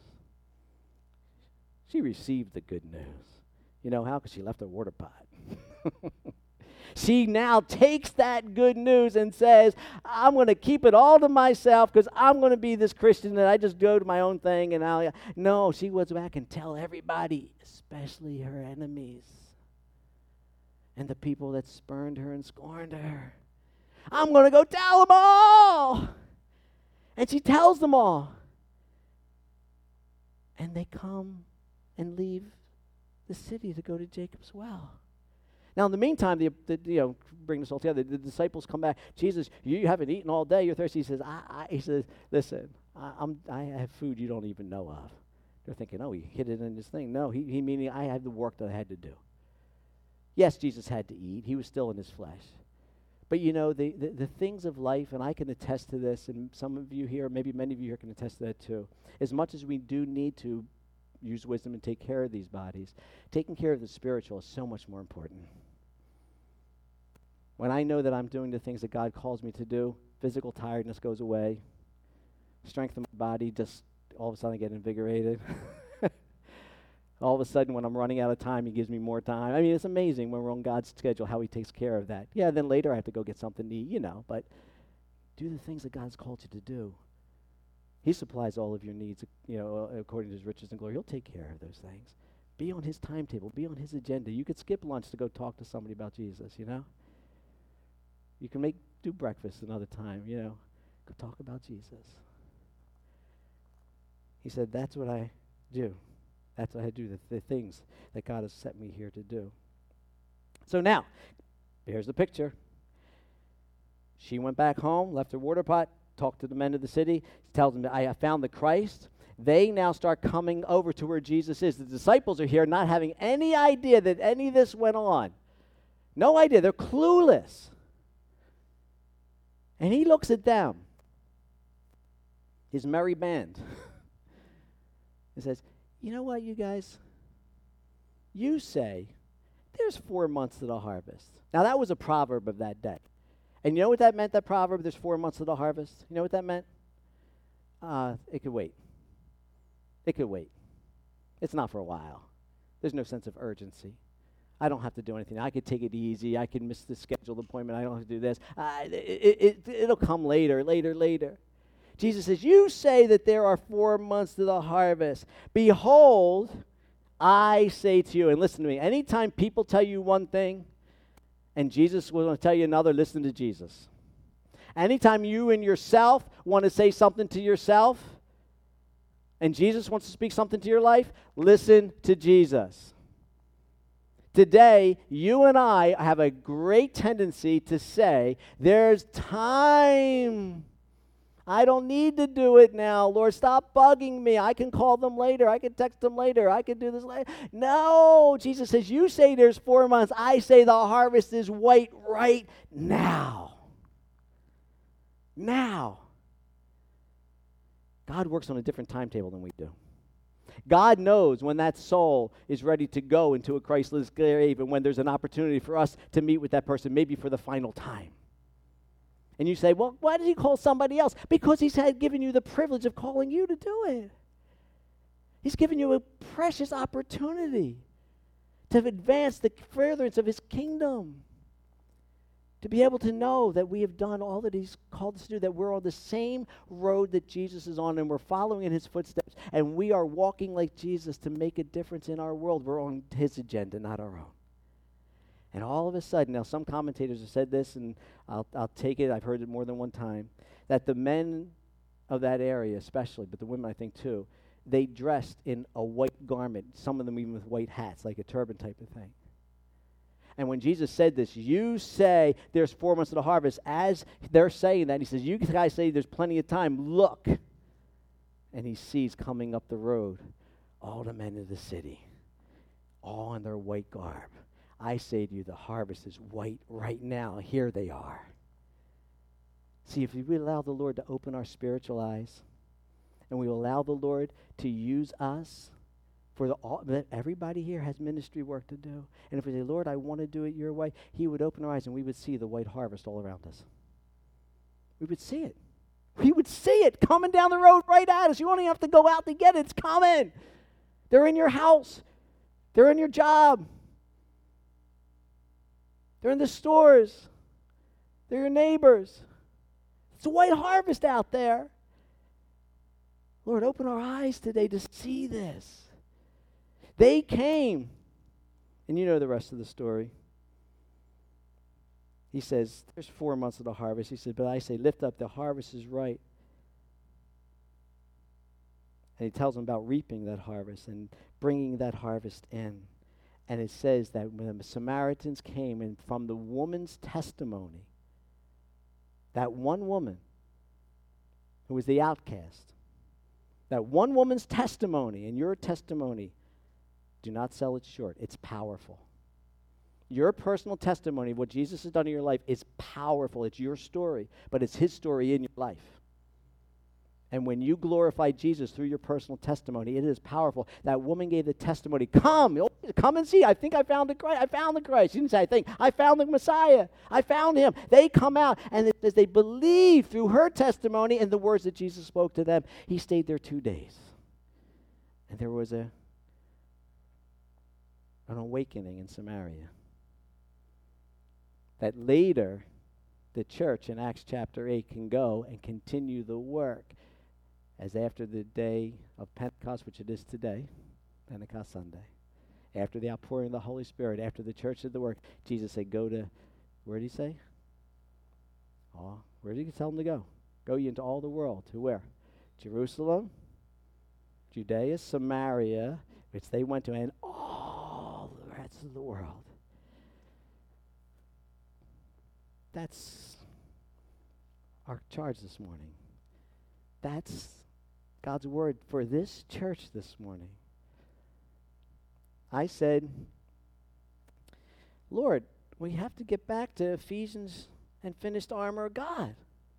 She received the good news. You know how? Because she left her water pot. She now takes that good news and says, "I'm going to keep it all to myself because I'm going to be this Christian that I just go to my own thing." And I'll, no, she goes back and tell everybody, especially her enemies and the people that spurned her and scorned her. "I'm going to go tell them all." And she tells them all. And they come and leave the city to go to Jacob's well. Now, in the meantime, the, the you know, bring this all together. The disciples come back. "Jesus, you haven't eaten all day. You're thirsty." He says, I, I, he says, "Listen, I, I'm, I have food you don't even know of." They're thinking, "Oh, he hid it in his thing." No, he, he meaning I had the work that I had to do. Yes, Jesus had to eat. He was still in his flesh. But, you know, the, the, the things of life, and I can attest to this, and some of you here, maybe many of you here can attest to that too. As much as we do need to use wisdom and take care of these bodies, taking care of the spiritual is so much more important. When I know that I'm doing the things that God calls me to do, physical tiredness goes away. Strength of my body, just all of a sudden I get invigorated. All of a sudden when I'm running out of time, he gives me more time. I mean, it's amazing when we're on God's schedule how he takes care of that. Yeah, then later I have to go get something to eat, you know, but do the things that God's called you to do. He supplies all of your needs, you know, according to his riches and glory. He'll take care of those things. Be on his timetable. Be on his agenda. You could skip lunch to go talk to somebody about Jesus, you know. You can make do breakfast another time, you know. Go talk about Jesus. He said, that's what I do. That's what I do, the, the things that God has set me here to do. So now, here's the picture. She went back home, left her water pot, talked to the men of the city, tells them, "I have found the Christ." They now start coming over to where Jesus is. The disciples are here not having any idea that any of this went on. No idea. They're clueless. And he looks at them, his merry band, and says, "You know what, you guys? You say there's four months to the harvest." Now, that was a proverb of that day. And you know what that meant, that proverb, there's four months to the harvest? You know what that meant? Uh, it could wait. It could wait. It's not for a while. There's no sense of urgency. I don't have to do anything. I could take it easy. I can miss the scheduled appointment. I don't have to do this. Uh, it, it, it, it'll come later, later, later. Jesus says, "You say that there are four months to the harvest. Behold, I say to you," and listen to me, anytime people tell you one thing and Jesus will tell you another, listen to Jesus. Anytime you and yourself want to say something to yourself and Jesus wants to speak something to your life, listen to Jesus. Today, you and I have a great tendency to say, "There's time. I don't need to do it now. Lord, stop bugging me. I can call them later. I can text them later. I can do this later." No, Jesus says, you say there's four months. I say the harvest is white right now. Now. God works on a different timetable than we do. God knows when that soul is ready to go into a Christless grave and when there's an opportunity for us to meet with that person, maybe for the final time. And you say, "Well, why did he call somebody else?" Because he's had given you the privilege of calling you to do it. He's given you a precious opportunity to advance the furtherance of his kingdom. To be able to know that we have done all that he's called us to do, that we're on the same road that Jesus is on and we're following in his footsteps, and we are walking like Jesus to make a difference in our world. We're on his agenda, not our own. And all of a sudden, now some commentators have said this, and I'll, I'll take it, I've heard it more than one time, that the men of that area especially, but the women I think too, they dressed in a white garment, some of them even with white hats, like a turban type of thing. And when Jesus said this, "You say there's four months of the harvest," as they're saying that, he says, "You guys say there's plenty of time. Look." And he sees coming up the road all the men of the city, all in their white garb. I say to you, the harvest is white right now. Here they are. See, if we allow the Lord to open our spiritual eyes, and we allow the Lord to use us, for the, all, that everybody here has ministry work to do. And if we say, Lord, I want to do it your way, he would open our eyes and we would see the white harvest all around us. We would see it. We would see it coming down the road right at us. You don't even have to go out to get it. It's coming. They're in your house. They're in your job. They're in the stores. They're your neighbors. It's a white harvest out there. Lord, open our eyes today to see this. They came, and you know the rest of the story. He says, there's four months of the harvest. He said, but I say, lift up, the harvest is right. And he tells them about reaping that harvest and bringing that harvest in. And it says that when the Samaritans came, and from the woman's testimony, that one woman who was the outcast, that one woman's testimony and your testimony, do not sell it short. It's powerful. Your personal testimony of what Jesus has done in your life is powerful. It's your story, but it's his story in your life. And when you glorify Jesus through your personal testimony, it is powerful. That woman gave the testimony, come, come and see. I think I found the Christ. I found the Christ. She didn't say, I think. I found the Messiah. I found him. They come out, and it says they believe through her testimony and the words that Jesus spoke to them. He stayed there two days. And there was a an awakening in Samaria. That later, the church in Acts chapter eight can go and continue the work as after the day of Pentecost, which it is today, Pentecost Sunday, after the outpouring of the Holy Spirit, after the church did the work, Jesus said, go to, where did he say? Oh, where did he tell them to go? Go ye into all the world. To where? Jerusalem, Judea, Samaria, which they went to, and all the rest of the world. That's our charge this morning. That's God's word for this church this morning. I said, Lord, we have to get back to Ephesians and finished armor of God.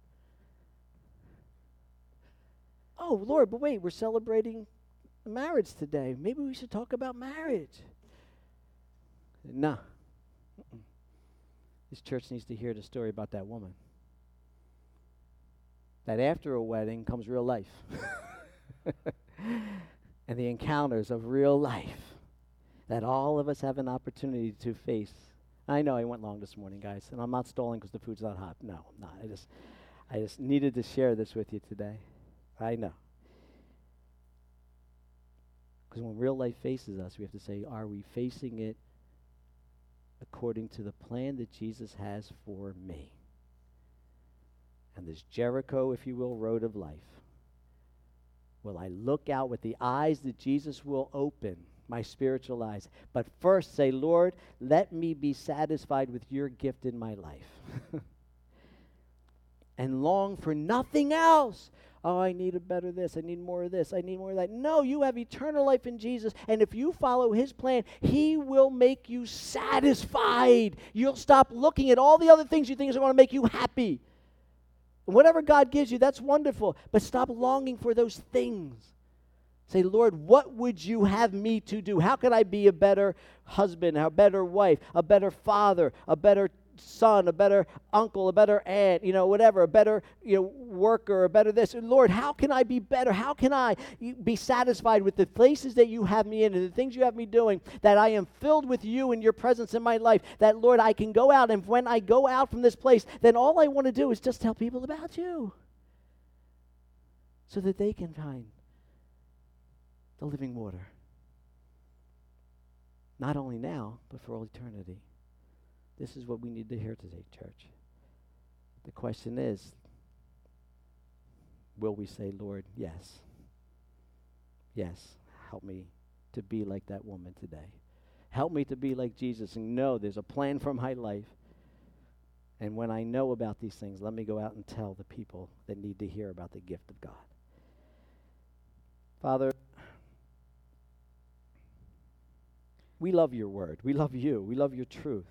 Oh, Lord, but wait, we're celebrating marriage today. Maybe we should talk about marriage. No. Mm-mm. This church needs to hear the story about that woman. That after a wedding comes real life. And the encounters of real life that all of us have an opportunity to face. I know I went long this morning, guys, and I'm not stalling because the food's not hot. No, I'm not. I just, I just needed to share this with you today. I know. Because when real life faces us, we have to say, are we facing it according to the plan that Jesus has for me? And this Jericho, if you will, road of life. Will I look out with the eyes that Jesus will open, my spiritual eyes? But first say, Lord, let me be satisfied with your gift in my life. And long for nothing else. Oh, I need a better this. I need more of this. I need more of that. No, you have eternal life in Jesus. And if you follow his plan, he will make you satisfied. You'll stop looking at all the other things you think is going to make you happy. Whatever God gives you, that's wonderful. But stop longing for those things. Say, Lord, what would you have me to do? How could I be a better husband, a better wife, a better father, a better son, a better uncle, a better aunt, you know, whatever, a better, you know, worker, a better this. And Lord, how can I be better? How can I be satisfied with the places that you have me in and the things you have me doing, that I am filled with you and your presence in my life, that, Lord, I can go out, and when I go out from this place, then all I want to do is just tell people about you so that they can find the living water. Not only now, but for all eternity. This is what we need to hear today, church. The question is, will we say, Lord, yes. Yes, help me to be like that woman today. Help me to be like Jesus and know there's a plan for my life. And when I know about these things, let me go out and tell the people that need to hear about the gift of God. Father, We love your word. We love you. We love your truth.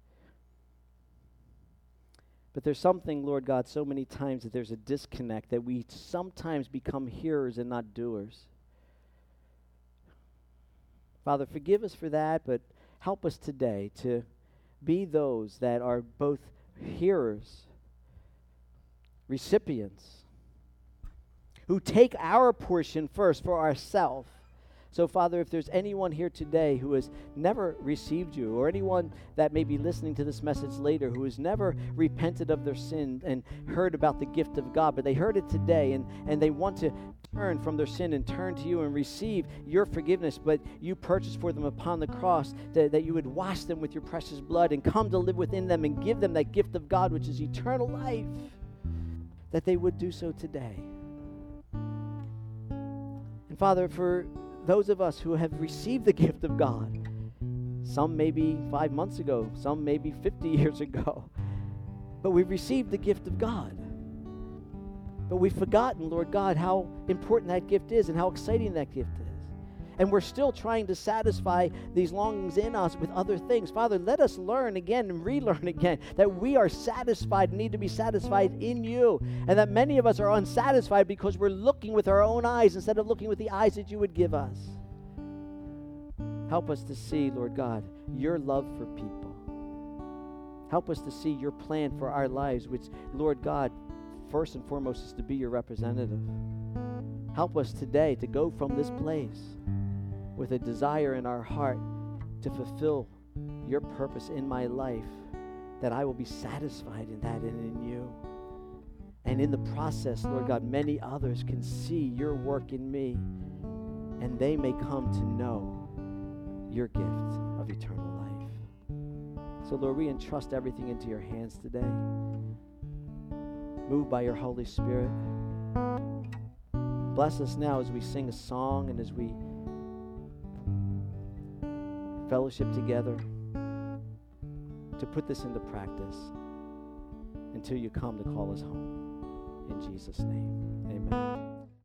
But there's something, Lord God, so many times that there's a disconnect, that we sometimes become hearers and not doers. Father, forgive us for that, but help us today to be those that are both hearers, recipients, who take our portion first for ourselves. So, Father, if there's anyone here today who has never received you, or anyone that may be listening to this message later who has never repented of their sin and heard about the gift of God, but they heard it today and, and they want to turn from their sin and turn to you and receive your forgiveness, but you purchased for them upon the cross that, that you would wash them with your precious blood and come to live within them and give them that gift of God, which is eternal life, that they would do so today. And Father, for those of us who have received the gift of God, some maybe five months ago, some maybe fifty years ago, but we've received the gift of God. But we've forgotten, Lord God, how important that gift is and how exciting that gift is. And we're still trying to satisfy these longings in us with other things. Father, let us learn again and relearn again that we are satisfied and need to be satisfied in you. And that many of us are unsatisfied because we're looking with our own eyes instead of looking with the eyes that you would give us. Help us to see, Lord God, your love for people. Help us to see your plan for our lives, which, Lord God, first and foremost is to be your representative. Help us today to go from this place with a desire in our heart to fulfill your purpose in my life, that I will be satisfied in that and in you. And in the process, Lord God, many others can see your work in me, and they may come to know your gift of eternal life. So, Lord, we entrust everything into your hands today. Move by your Holy Spirit. Bless us now as we sing a song and as we fellowship together to put this into practice until you come to call us home. In Jesus' name.